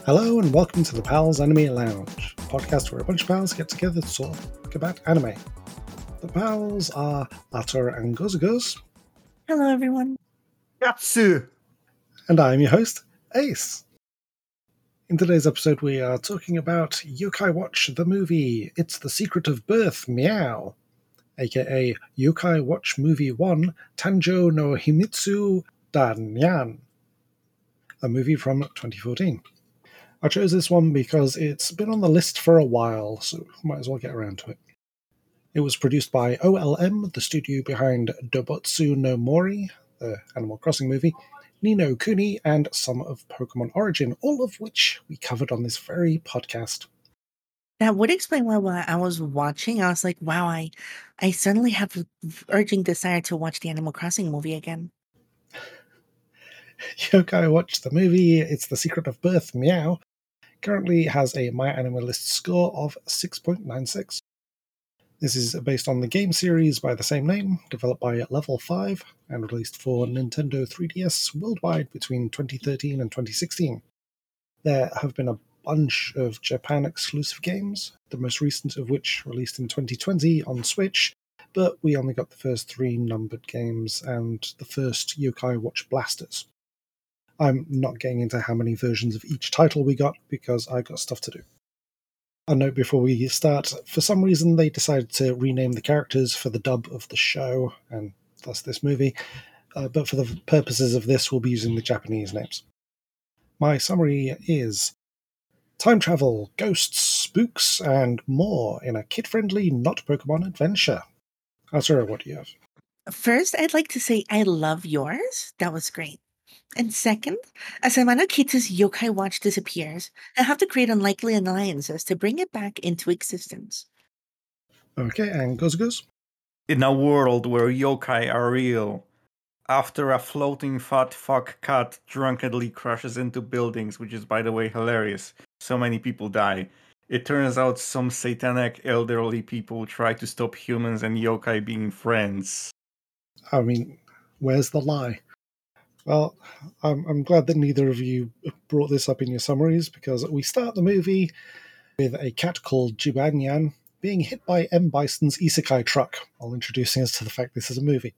Hello and welcome to the Pals Anime Lounge, a podcast where a bunch of pals get together to talk about anime. The pals are Ator and Gozagos. Hello, everyone. Yatsu! And I'm your host, Ace. In today's episode, we are talking about Yokai Watch the movie, It's the Secret of Birth, Meow, aka Yokai Watch Movie 1, Tanjo no Himitsu da Nyan, a movie from 2014. I chose this one because it's been on the list for a while, so might as well get around to it. It was produced by OLM, the studio behind Dobotsu no Mori, the Animal Crossing movie, Ni no Kuni, and some of Pokemon Origin, all of which we covered on this very podcast. That would explain why while I was watching, I was like, wow, I suddenly have an urgent desire to watch the Animal Crossing movie again. Yokai Watch the movie, It's the Secret of Birth, Meow, currently has a MyAnimeList score of 6.96. This is based on the game series by the same name, developed by Level 5 and released for Nintendo 3DS worldwide between 2013 and 2016. There have been a bunch of Japan-exclusive games, the most recent of which released in 2020 on Switch, but we only got the first 3 numbered games and the first Yokai Watch blasters. I'm not getting into how many versions of each title we got because I got stuff to do. A note before we start, for some reason they decided to rename the characters for the dub of the show, and thus this movie, but for the purposes of this we'll be using the Japanese names. My summary is time travel, ghosts, spooks, and more in a kid-friendly, not Pokemon adventure. Azura, what do you have? First, I'd like to say I love yours. That was great. And second, as Amano Kita's Yokai Watch disappears, I have to create unlikely alliances to bring it back into existence. Okay, and Gozgos? In a world where yokai are real, after a floating fat fuck cat drunkenly crashes into buildings, which is by the way hilarious, so many people die, it turns out some satanic elderly people try to stop humans and yokai being friends. I mean, where's the lie? Well, I'm glad that neither of you brought this up in your summaries, because we start the movie with a cat called Jibanyan being hit by M. Bison's isekai truck, while introducing us to the fact this is a movie.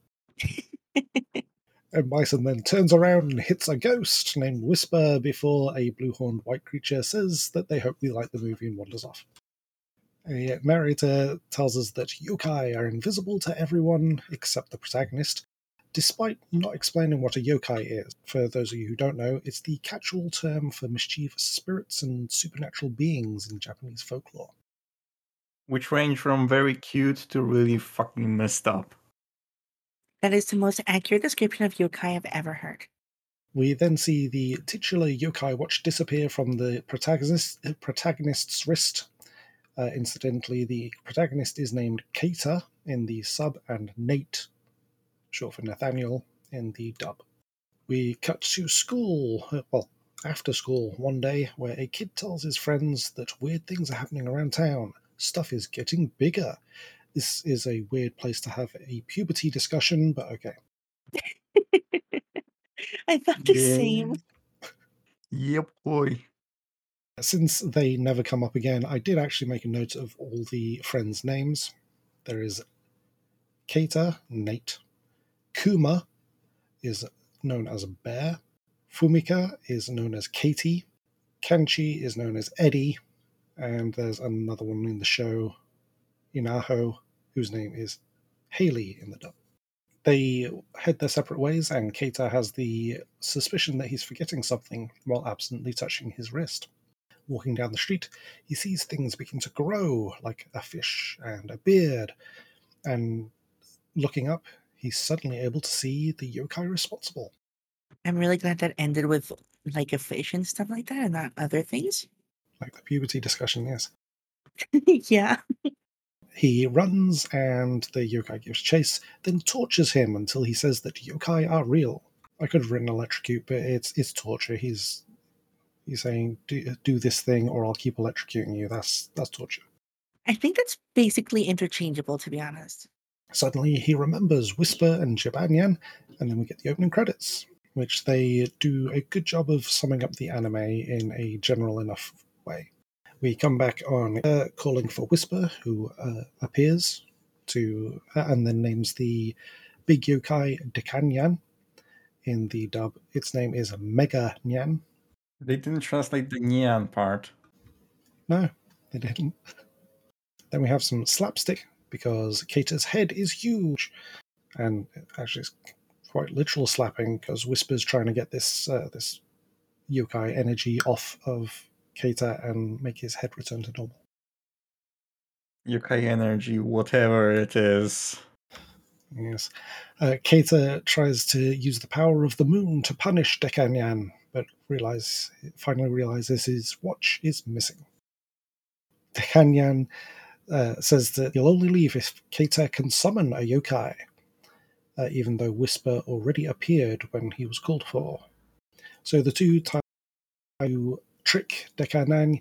M. Bison then turns around and hits a ghost named Whisper before a blue-horned white creature says that they hope we like the movie and wanders off. A narrator tells us that yokai are invisible to everyone except the protagonist, despite not explaining what a yokai is. For those of you who don't know, it's the catch-all term for mischievous spirits and supernatural beings in Japanese folklore. Which range from very cute to really fucking messed up. That is the most accurate description of yokai I've ever heard. We then see the titular yokai watch disappear from the protagonist's wrist. Incidentally, the protagonist is named Keita in the sub and Nate, short for Nathaniel, in the dub. We cut to school, after school one day, where a kid tells his friends that weird things are happening around town. Stuff is getting bigger. This is a weird place to have a puberty discussion, but okay. I thought the same. Yep, boy. Since they never come up again, I did actually make a note of all the friends' names. There is Keita, Nate. Kuma is known as Bear. Fumika is known as Katie. Kenchi is known as Eddie. And there's another one in the show, Inaho, whose name is Haley in the dub. They head their separate ways, and Keita has the suspicion that he's forgetting something while absently touching his wrist. Walking down the street, he sees things begin to grow, like a fish and a beard, and looking up, he's suddenly able to see the yokai responsible. I'm really glad that ended with like a fish and stuff like that and not other things. Like the puberty discussion, yes. Yeah. He runs, and the yokai gives chase, then tortures him until he says that yokai are real. I could have written electrocute, but it's torture. He's saying, do this thing or I'll keep electrocuting you. That's torture. I think that's basically interchangeable, to be honest. Suddenly he remembers Whisper and Jibanyan, and then we get the opening credits. which they do a good job of summing up the anime in a general enough way. We come back on calling for Whisper, who appears to and then names the big yokai Dekanyan. In the dub, its name is Mega Nyan. They didn't translate the Nyan part. No, they didn't. Then we have some slapstick because Keita's head is huge, and actually it's quite literal slapping because Whisper's trying to get this this yokai energy off of Keita and make his head return to normal. Yokai energy, whatever it is. Yes. Keita tries to use the power of the moon to punish Dekanyan, but finally realizes his watch is missing. Dekanyan says that he'll only leave if Keita can summon a yokai, even though Whisper already appeared when he was called for. So the two try to trick Dekanyan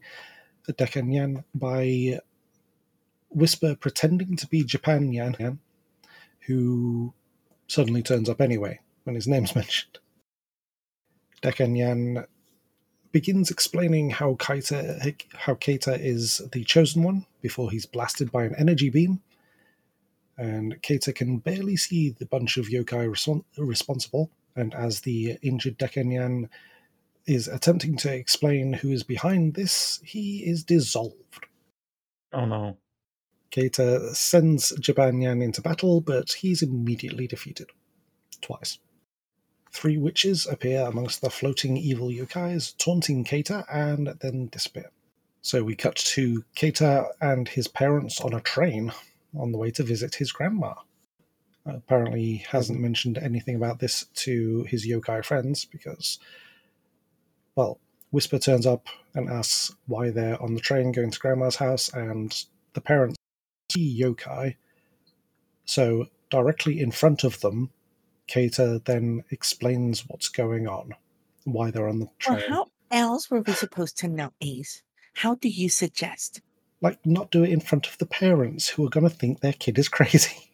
by Whisper pretending to be Japan Yan, who suddenly turns up anyway when his name's mentioned. Dekanyan begins explaining how Keita is the chosen one before he's blasted by an energy beam, and Keita can barely see the bunch of yokai responsible, and as the injured Dekanyan is attempting to explain who is behind this, he is dissolved. Oh no. Keita sends Japanyan into battle, but he's immediately defeated. Twice. 3 witches appear amongst the floating evil yokais, taunting Keita, and then disappear. So we cut to Keita and his parents on a train on the way to visit his grandma. Apparently he hasn't mentioned anything about this to his yokai friends because, well, Whisper turns up and asks why they're on the train going to grandma's house, and the parents see yokai. So directly in front of them, Keita then explains what's going on, why they're on the train. Well, how else were we supposed to know, Ace? How do you suggest? Like, not do it in front of the parents who are going to think their kid is crazy.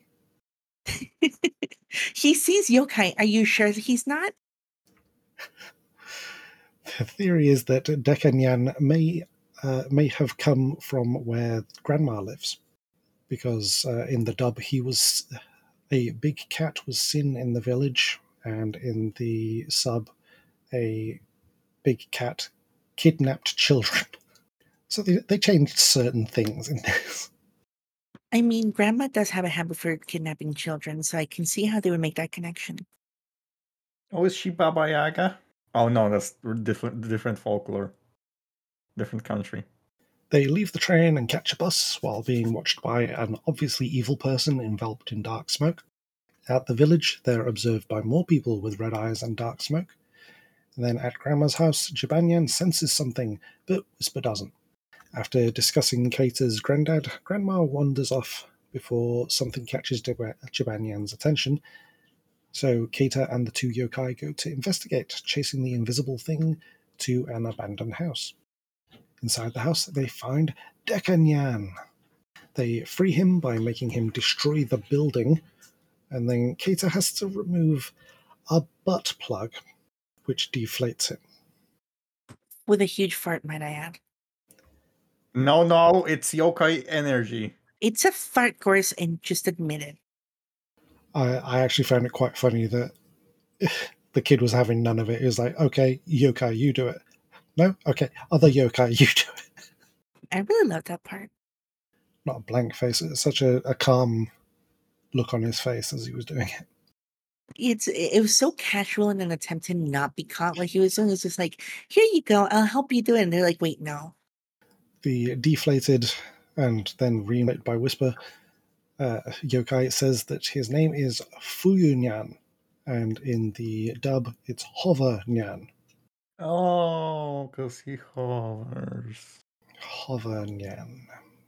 He sees yokai. Are you sure that he's not? The theory is that Dekanyan may have come from where Grandma lives, because in the dub a big cat was seen in the village, and in the sub, a big cat kidnapped children. So they changed certain things in this. I mean, Grandma does have a habit for kidnapping children, so I can see how they would make that connection. Oh, is she Baba Yaga? Oh no, that's different folklore. Different country. They leave the train and catch a bus while being watched by an obviously evil person enveloped in dark smoke. At the village, they're observed by more people with red eyes and dark smoke. And then at Grandma's house, Japanyan senses something, but Whisper doesn't. After discussing Keita's granddad, Grandma wanders off before something catches Japanyan's attention. So Keita and the 2 yokai go to investigate, chasing the invisible thing to an abandoned house. Inside the house, they find Dekanyan. They free him by making him destroy the building, and then Keita has to remove a butt plug, which deflates him. With a huge fart, might I add. No, it's yokai energy. It's a fart course, and just admit it. I actually found it quite funny that the kid was having none of it. It was like, okay, yokai, you do it. No? Okay, other yokai, you do it. I really love that part. Not a blank face. It's such a calm look on his face as he was doing it. It was so casual in an attempt to not be caught. Like he was doing, it was just like, here you go, I'll help you do it. And they're like, wait, no. The deflated and then relit by Whisper yokai says that his name is Fuyunyan, and in the dub, it's Hover Nyan. Oh, because he hovers. Hover Nyan.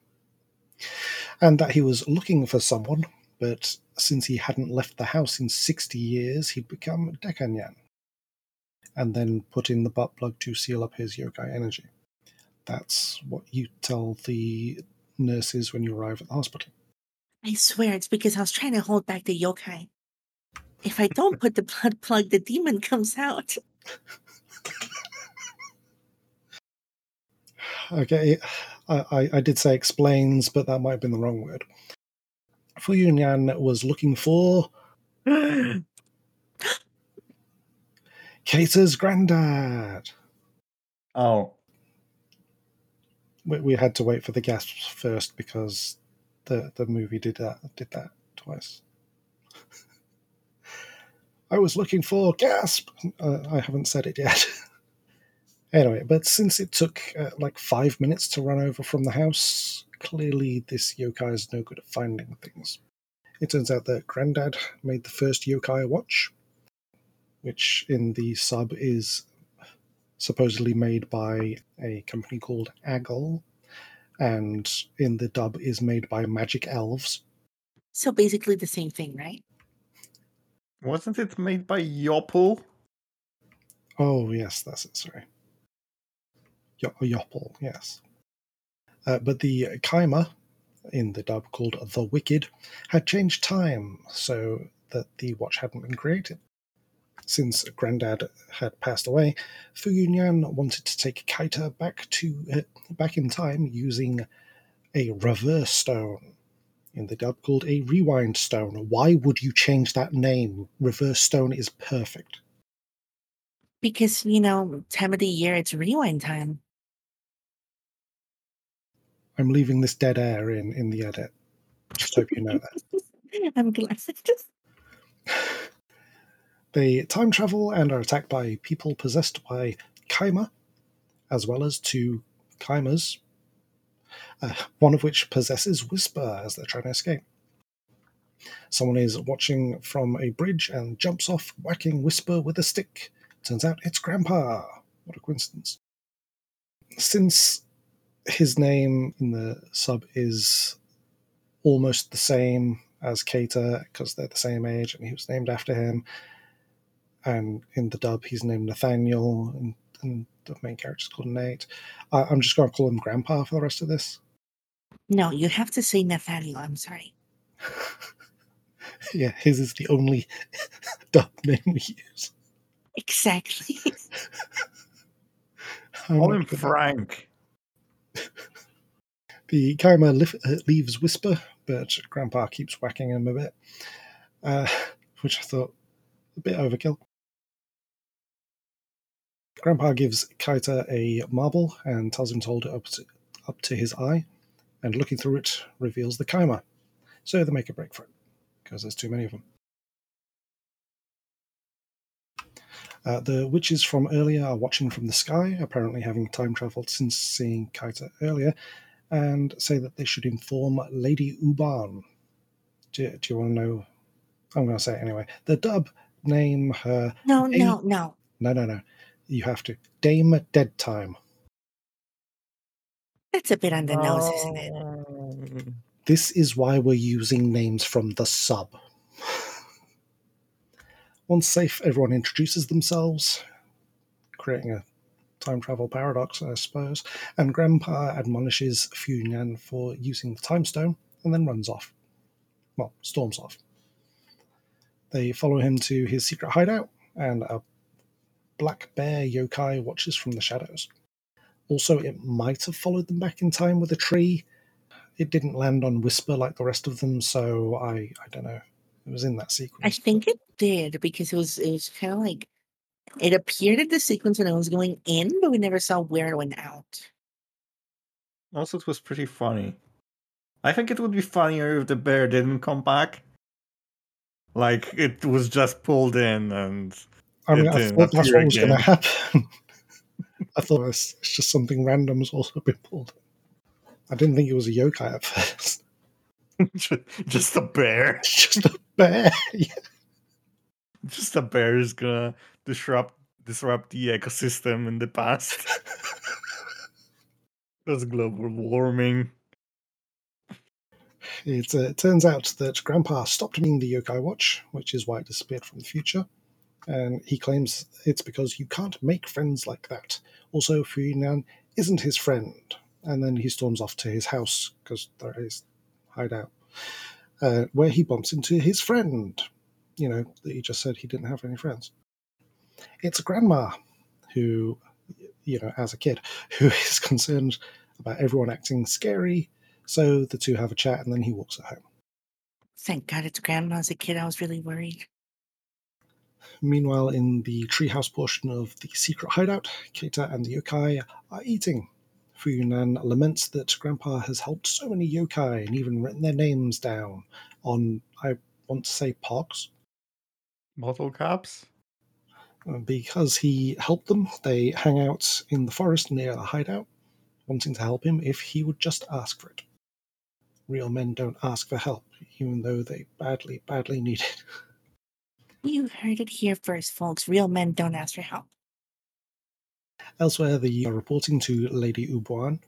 And that he was looking for someone, but since he hadn't left the house in 60 years, he'd become Dekanyan, and then put in the butt plug to seal up his yokai energy. That's what you tell the nurses when you arrive at the hospital. I swear it's because I was trying to hold back the yokai. If I don't put the blood plug, the demon comes out. Okay, I did say explains, but that might have been the wrong word. Fu Yunyan was looking for Keita's granddad. Oh. We had to wait for the gasps first because the movie did that twice. I was looking for gasp. I haven't said it yet. Anyway, but since it took like 5 minutes to run over from the house, clearly this yokai is no good at finding things. It turns out that Grandad made the first yokai watch, which in the sub is supposedly made by a company called Aggle, and in the dub is made by Magic Elves. So basically the same thing, right? Wasn't it made by Yopple? Oh, yes, that's it, sorry. Yopple, yes. But the Kaima, in the dub called The Wicked, had changed time so that the watch hadn't been created. Since Grandad had passed away, Fu Yunyan wanted to take Kaita back in time using a reverse stone, in the dub called a rewind stone. Why would you change that name? Reverse stone is perfect. Because, time of the year, it's rewind time. I'm leaving this dead air in the edit. Just hope you know that. I'm glad. They time travel and are attacked by people possessed by Kaima, as well as two Kaimas, one of which possesses Whisper as they're trying to escape. Someone is watching from a bridge and jumps off, whacking Whisper with a stick. Turns out it's Grandpa. What a coincidence. Since his name in the sub is almost the same as Keita, because they're the same age and he was named after him, and in the dub he's named Nathaniel, and the main character's called Nate, I'm just going to call him Grandpa for the rest of this. No, you have to say Nathaniel. I'm sorry. Yeah, his is the only dub name we use. Exactly. Call him Frank. The Kaima leaves Whisper, but Grandpa keeps whacking him a bit, which I thought a bit overkill. Grandpa gives Kaita a marble and tells him to hold it up to his eye, and looking through it reveals the Kaima. So they make a break for it, because there's too many of them. The witches from earlier are watching from the sky, apparently having time travelled since seeing Kaita earlier, and say that they should inform Lady Uban. Do you want to know? I'm going to say it anyway. The dub name her... No. No. You have to. Dame Dead Time. That's a bit on the nose, isn't it? This is why we're using names from the sub. Once safe, everyone introduces themselves, creating a time travel paradox, I suppose, and Grandpa admonishes Fu Yunyan for using the time stone and then runs off. Well, storms off. They follow him to his secret hideout, and a black bear yokai watches from the shadows. Also, it might have followed them back in time with a tree. It didn't land on Whisper like the rest of them, so I don't know. It was in that sequence. I think it did, because it was kind of like it appeared in the sequence when it was going in, but we never saw where it went out. Also, it was pretty funny. I think it would be funnier if the bear didn't come back. Like, it was just pulled in and... I thought that's what was going to happen. I thought it's just something random has also been pulled in. I didn't think it was a yokai at first. Just a bear. Just a bear, yeah. Just a bear is gonna disrupt the ecosystem in the past. That's global warming. It turns out that Grandpa stopped meaning the yokai watch, which is why it disappeared from the future. And he claims it's because you can't make friends like that. Also, Fu Yunyan isn't his friend. And then he storms off to his house, because there is hideout, where he bumps into his friend. that he just said he didn't have any friends. It's Grandma, who, as a kid, who is concerned about everyone acting scary. So the two have a chat, and then he walks her home. Thank God it's Grandma. As a kid, I was really worried. Meanwhile, in the treehouse portion of the secret hideout, Keita and the yokai are eating. Fuyunan laments that Grandpa has helped so many yokai and even written their names down on, I want to say, pogs. Bottle caps? Because he helped them, they hang out in the forest near the hideout, wanting to help him if he would just ask for it. Real men don't ask for help, even though they badly, badly need it. You heard it here first, folks. Real men don't ask for help. Elsewhere, they are reporting to Lady Ubuan,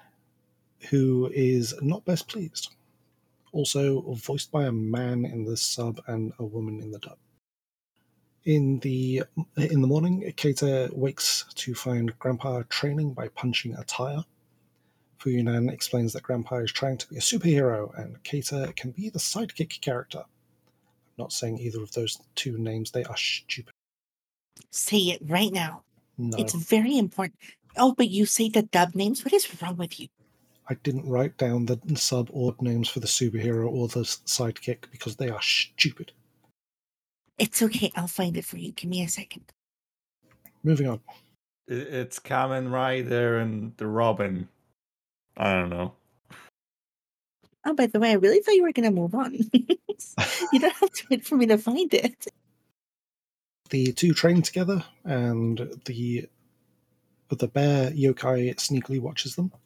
who is not best pleased. Also voiced by a man in the sub and a woman in the dub. In the morning, Keita wakes to find Grandpa training by punching a tire. Fuyunan explains that Grandpa is trying to be a superhero, and Keita can be the sidekick character. I'm not saying either of those two names, they are stupid. Say it right now. No, It's very important. Oh, but you say the dub names? What is wrong with you? I didn't write down the sub or names for the superhero or the sidekick because they are stupid. It's okay. I'll find it for you. Give me a second. Moving on. It's Kamen Rider and the Robin. I don't know. Oh, by the way, I really thought you were going to move on. You don't have to wait for me to find it. The two train together, and the bear yokai sneakily watches them.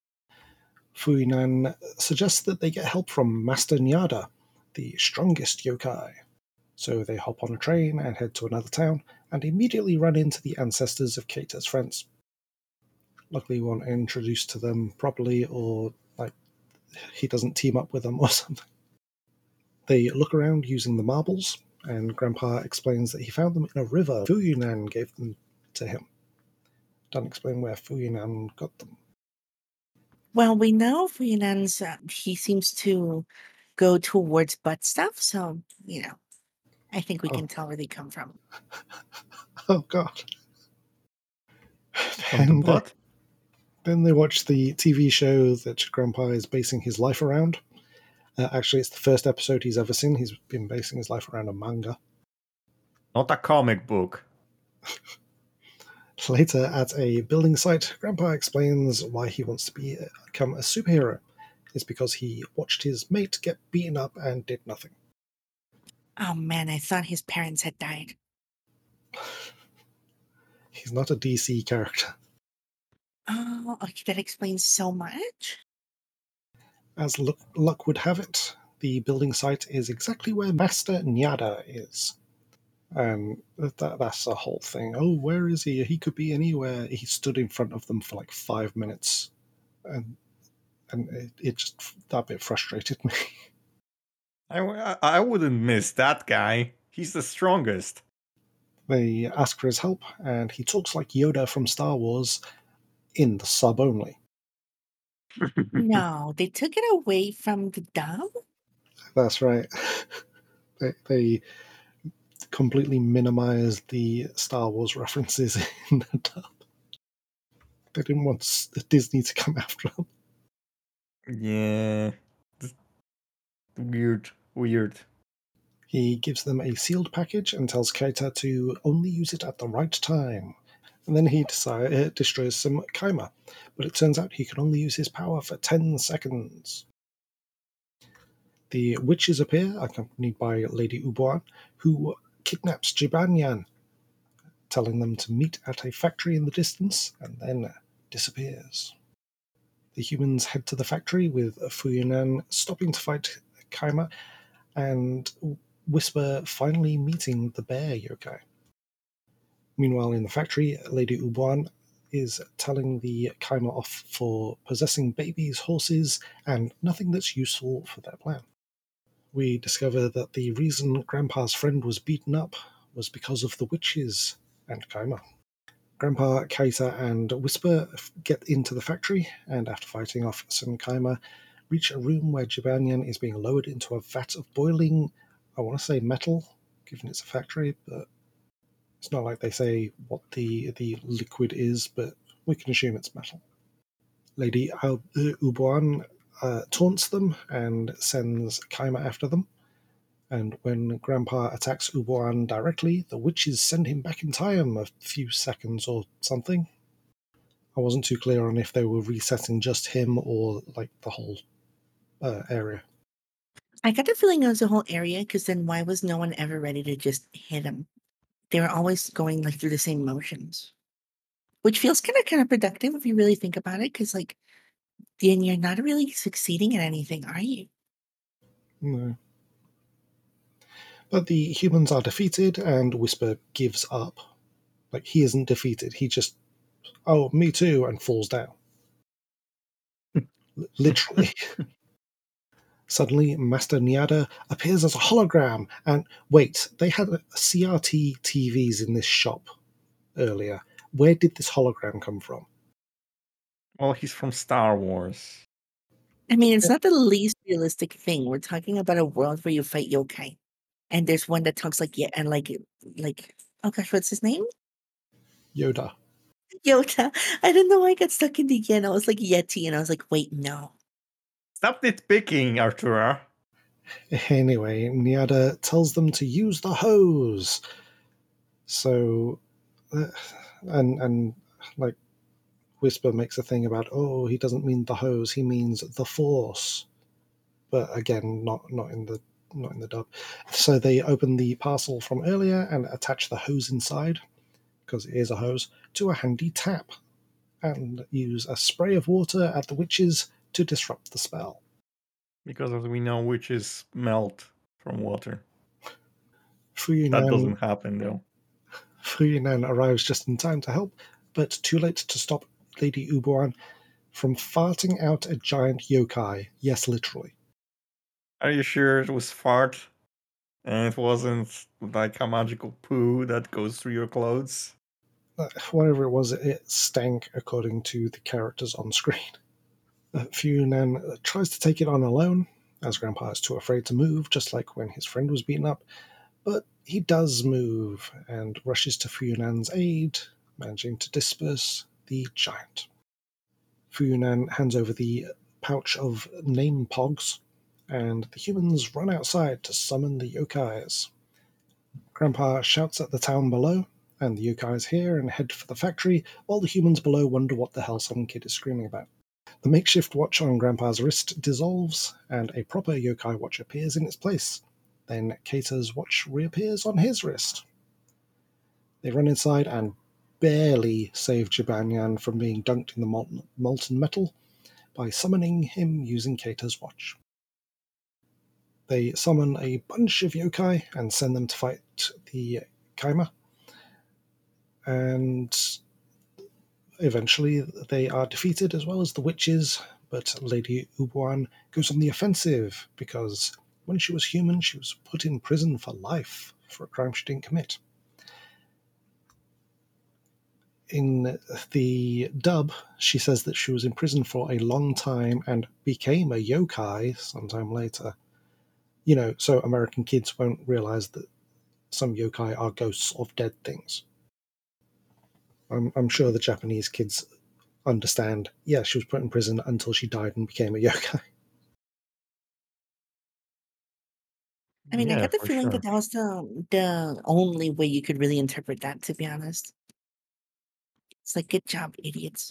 Fuyunan suggests that they get help from Master Nyada, the strongest yokai. So they hop on a train and head to another town, and immediately run into the ancestors of Keita's friends. Luckily, we weren't introduced to them properly, or he doesn't team up with them or something. They look around using the marbles, and Grandpa explains that he found them in a river. Fuyunan gave them to him. Don't explain where Fuyunan got them. Well, we know Fuyunan's, he seems to go towards butt stuff, so, I think we can tell where they come from. Oh, God. From the butt? Then they watch the TV show that Grandpa is basing his life around. Actually, it's the first episode he's ever seen. He's been basing his life around a manga. Not a comic book. Later, at a building site, Grandpa explains why he wants to become a superhero. It's because he watched his mate get beaten up and did nothing. Oh man, I thought his parents had died. He's not a DC character. Oh, okay, that explains so much. As luck would have it, the building site is exactly where Master Nyada is. And that's a whole thing. Oh, where is he? He could be anywhere. He stood in front of them for like 5 minutes. And it just, that bit frustrated me. I wouldn't miss that guy. He's the strongest. They ask for his help, and he talks like Yoda from Star Wars in the sub only. No, they took it away from the dub? That's right. They completely minimized the Star Wars references in the dub. They didn't want Disney to come after them. Yeah. Weird. He gives them a sealed package and tells Keita to only use it at the right time. And then he destroys some Kaima, but it turns out he can only use his power for 10 seconds. The witches appear, accompanied by Lady Ubuan, who kidnaps Jibanyan, telling them to meet at a factory in the distance, and then disappears. The humans head to the factory with Fuyunan stopping to fight Kaima, and Whisper finally meeting the bear yokai. Meanwhile, in the factory, Lady Ubuan is telling the Kaima off for possessing babies, horses, and nothing that's useful for their plan. We discover that the reason Grandpa's friend was beaten up was because of the witches and Kaima. Grandpa, Keita, and Whisper get into the factory, and after fighting off some Kaima, reach a room where Jibanyan is being lowered into a vat of boiling, I want to say metal, given it's a factory, but it's not like they say what the liquid is, but we can assume it's metal. Lady Ubuan taunts them and sends Kaima after them. And when Grandpa attacks Ubuan directly, the witches send him back in time a few seconds or something. I wasn't too clear on if they were resetting just him or like the whole area. I got the feeling it was the whole area, because then why was no one ever ready to just hit him? They were always going like through the same motions, which feels kind of productive if you really think about it. Because like, then you're not really succeeding at anything, are you? No. But the humans are defeated, and Whisper gives up. Like, he isn't defeated. He just, oh, me too, and falls down. Literally. Suddenly, Master Niada appears as a hologram. And wait, they had CRT TVs in this shop earlier. Where did this hologram come from? Well, he's from Star Wars. I mean, it's not the least realistic thing. We're talking about a world where you fight yokai, and there's one that talks like, yeah, and like oh gosh, what's his name? Yoda. Yoda. I didn't know why I got stuck in the yen. I was like Yeti, and I was like, wait, no. Stop nitpicking, Artura. Anyway, Niada tells them to use the hose. So, and like, Whisper makes a thing about, oh, he doesn't mean the hose, he means the force. But again, not in the dub. So they open the parcel from earlier and attach the hose inside, because it is a hose, to a handy tap, and use a spray of water at the witches to disrupt the spell. Because as we know, witches melt from water. Fuyunan, That doesn't happen, though. Fuyunan arrives just in time to help, but too late to stop Lady Ubuan from farting out a giant yokai. Yes, literally. Are you sure it was fart? And it wasn't like a magical poo that goes through your clothes? Whatever it was, it stank according to the characters on screen. Fuyunan tries to take it on alone, as Grandpa is too afraid to move, just like when his friend was beaten up. But he does move and rushes to Fuyunan's aid, managing to disperse the giant. Fuyunan hands over the pouch of name pogs, and the humans run outside to summon the yokais. Grandpa shouts at the town below, and the yokais hear and head for the factory, while the humans below wonder what the hell some kid is screaming about. The makeshift watch on Grandpa's wrist dissolves, and a proper yokai watch appears in its place. Then Keita's watch reappears on his wrist. They run inside and barely save Jibanyan from being dunked in the molten metal by summoning him using Keita's watch. They summon a bunch of yokai and send them to fight the Kaima. And eventually they are defeated, as well as the witches, but Lady Ubuan goes on the offensive because when she was human, she was put in prison for life for a crime she didn't commit. In the dub, she says that she was in prison for a long time and became a yokai sometime later. You know, so American kids won't realize that some yokai are ghosts of dead things. I'm sure the Japanese kids understand, yeah, she was put in prison until she died and became a yokai. I mean, I Yeah, got the for feeling sure. that was the only way you could really interpret that, to be honest. It's like, good job, idiots.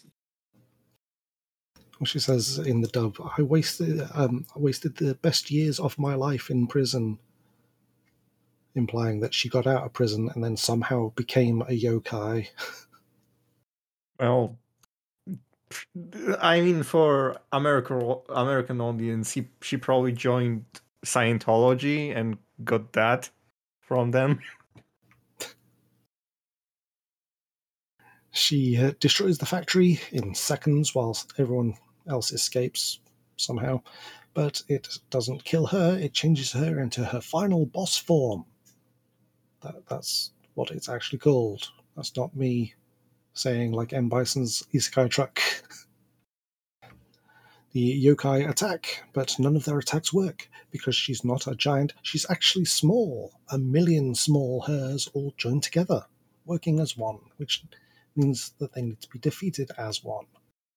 She says in the dub, I wasted the best years of my life in prison, implying that she got out of prison and then somehow became a yokai. Well, I mean, for American audience, she probably joined Scientology and got that from them. She destroys the factory in seconds whilst everyone else escapes somehow, but it doesn't kill her, it changes her into her final boss form. That's what it's actually called. That's not me saying like M. Bison's Isekai truck. The yokai attack, but none of their attacks work because she's not a giant. She's actually small. 1,000,000 small hers all joined together, working as one, which means that they need to be defeated as one.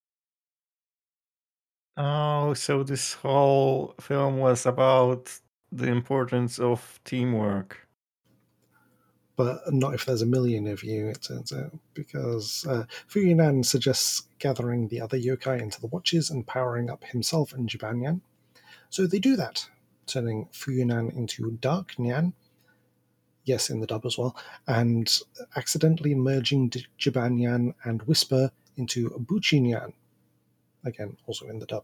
Oh, so this whole film was about the importance of teamwork. But not if there's 1,000,000 of you, it turns out, because Fuyunan suggests gathering the other yokai into the watches and powering up himself and Jibanyan. So they do that, turning Fuyunan into Dark Nyan, yes, in the dub as well, and accidentally merging Jibanyan and Whisper into Buchinyan, again, also in the dub.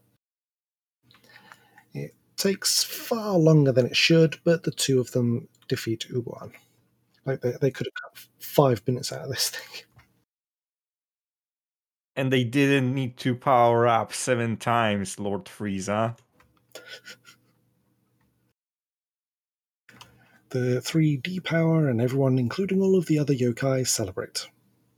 It takes far longer than it should, but the two of them defeat Ubuan. Like, they could have cut 5 minutes out of this thing. And they didn't need to power up 7 times, Lord Frieza. The 3 depower and everyone, including all of the other yokai, celebrate.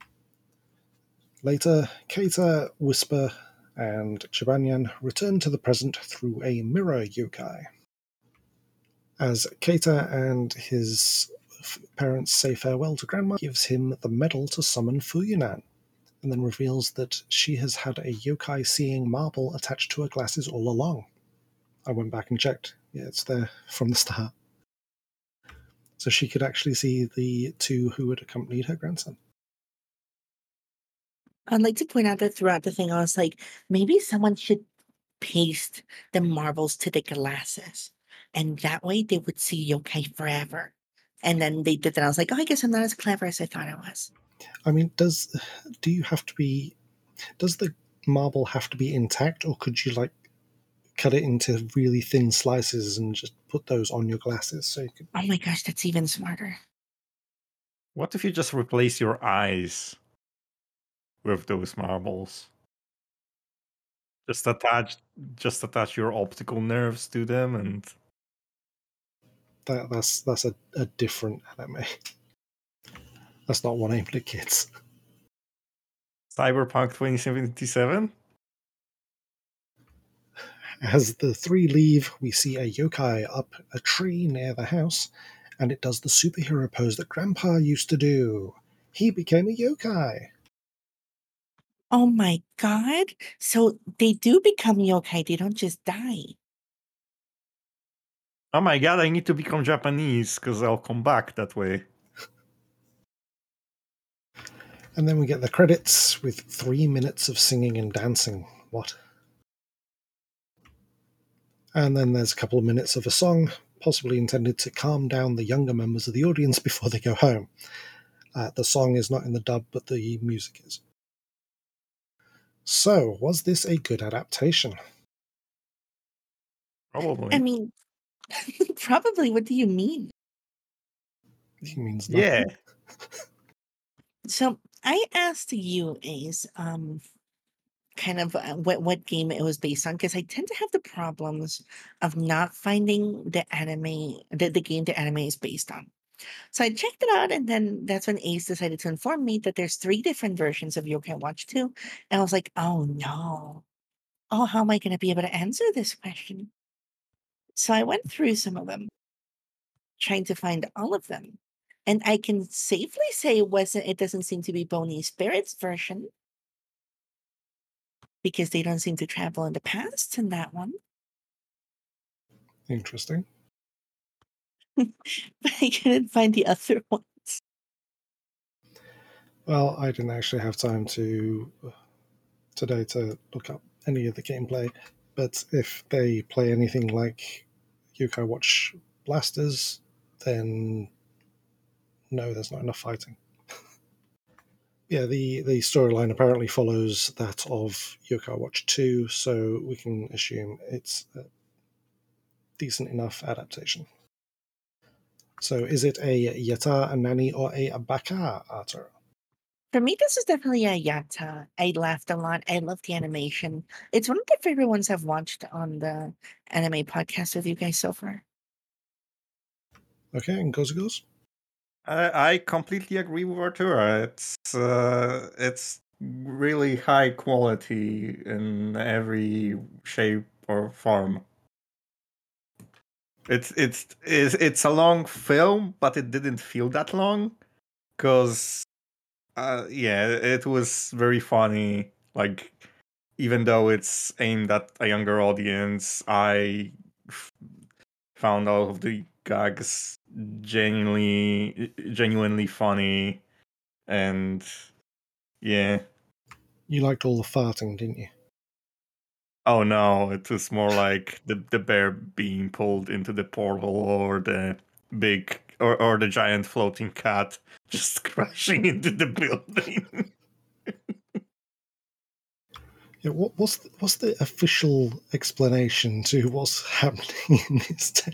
Later, Keita, Whisper, and Jibanyan return to the present through a mirror yokai. As Keita and his parents say farewell to Grandma, he gives him the medal to summon Fuyunan, and then reveals that she has had a yokai seeing marble attached to her glasses all along. I went back and checked. Yeah, it's there from the start. So she could actually see the two who had accompanied her grandson. I'd like to point out that throughout the thing, I was like, maybe someone should paste the marbles to the glasses, and that way they would see yokai forever. And then they did that. I was like, oh, I guess I'm not as clever as I thought I was. I mean, does the marble have to be intact, or could you like cut it into really thin slices and just put those on your glasses so you could? Oh my gosh, that's even smarter. What if you just replace your eyes with those marbles? Just attach your optical nerves to them, and That's a different anime. That's not one aimed at kids. Cyberpunk 2077? As the 3 leave, we see a yokai up a tree near the house, and it does the superhero pose that Grandpa used to do. He became a yokai. Oh my god. So they do become yokai, they don't just die. Oh my god, I need to become Japanese, because I'll come back that way. And then we get the credits with 3 minutes of singing and dancing. What? And then there's a couple of minutes of a song, possibly intended to calm down the younger members of the audience before they go home. The song is not in the dub, but the music is. So, was this a good adaptation? Probably. I mean, probably. What do you mean? He means nothing. Yeah. So I asked you, Ace, kind of what game it was based on, because I tend to have the problems of not finding the anime, the game the anime is based on. So I checked it out, and then that's when Ace decided to inform me that there's 3 different versions of Yokai Watch 2. And I was like, oh no. Oh, how am I going to be able to answer this question? So I went through some of them, trying to find all of them. And I can safely say it doesn't seem to be Bony Spirit's version, because they don't seem to travel in the past in that one. Interesting. But I couldn't find the other ones. Well, I didn't actually have time today to look up any of the gameplay, but if they play anything like Yokai Watch Blasters, then no, there's not enough fighting. Yeah, the storyline apparently follows that of Yokai Watch 2, so we can assume it's a decent enough adaptation. So is it a Yata, a Nani, or a Baka, Arthur? For me, this is definitely a Yatta. I laughed a lot. I love the animation. It's one of the favorite ones I've watched on the anime podcast with you guys so far. Okay, and Goes. I completely agree with Artura. It's really high quality in every shape or form. It's a long film, but it didn't feel that long because it was very funny. Like, even though it's aimed at a younger audience, I found all of the gags genuinely funny, and yeah. You liked all the farting, didn't you? Oh no, it was more like the bear being pulled into the portal, or the big or the giant floating cat just crashing into the building. Yeah, what's the official explanation to what's happening in this town?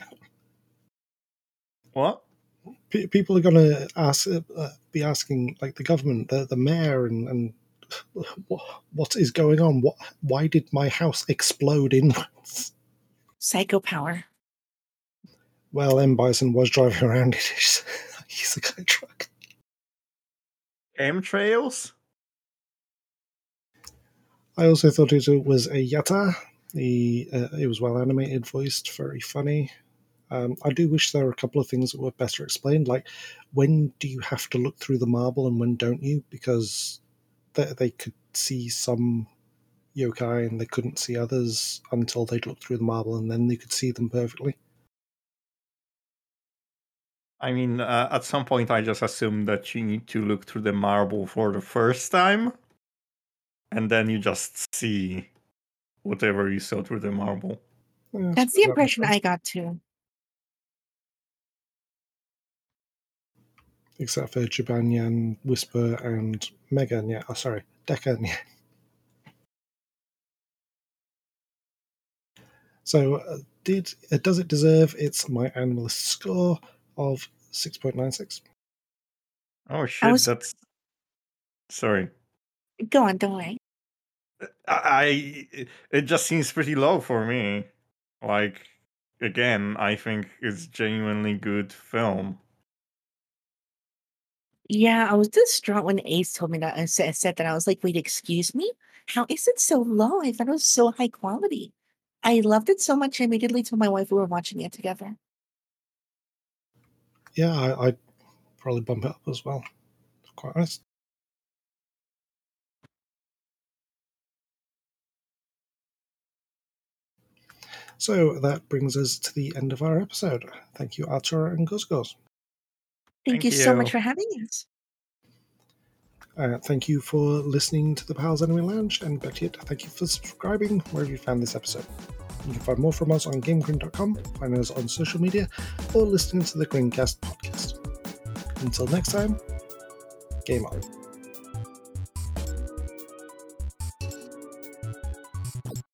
What? People are going to be asking, like, the government, the mayor, and what is going on? Why did my house explode inwards? Psycho power. Well, M. Bison was driving around it. He's a guy truck. Chemtrails? I also thought it was a Yatta. It was well animated, voiced, very funny. I do wish there were a couple of things that were better explained, like when do you have to look through the marble and when don't you? Because they could see some yokai and they couldn't see others until they'd look through the marble, and then they could see them perfectly. I mean, at some point I just assumed that you need to look through the marble for the first time, and then you just see whatever you saw through the marble. Yeah, I That's suppose the that impression makes sense. I got too. Except for Jibanyan, Whisper, and Megan. Yeah, oh, sorry, Decan. Yeah. So, does it deserve its My Animalist score of 6.96? Oh I shit, was that's... Sorry. go on, don't worry. It just seems pretty low for me. Like, again, I think it's genuinely good film. Yeah, I was distraught when Ace told me that. I said that. I was like, wait, excuse me? How is it so low? I thought it was so high quality. I loved it so much. I immediately told my wife we were watching it together. Yeah, I'd probably bump it up as well. Quite honest. So that brings us to the end of our episode. Thank you, Artura and Guzgos. Thank you so much for having us. Thank you for listening to the Pals Anime Lounge, and better yet, thank you for subscribing wherever you found this episode. You can find more from us on GameGrin.com, find us on social media, or listening to the Greencast podcast. Until next time, game on.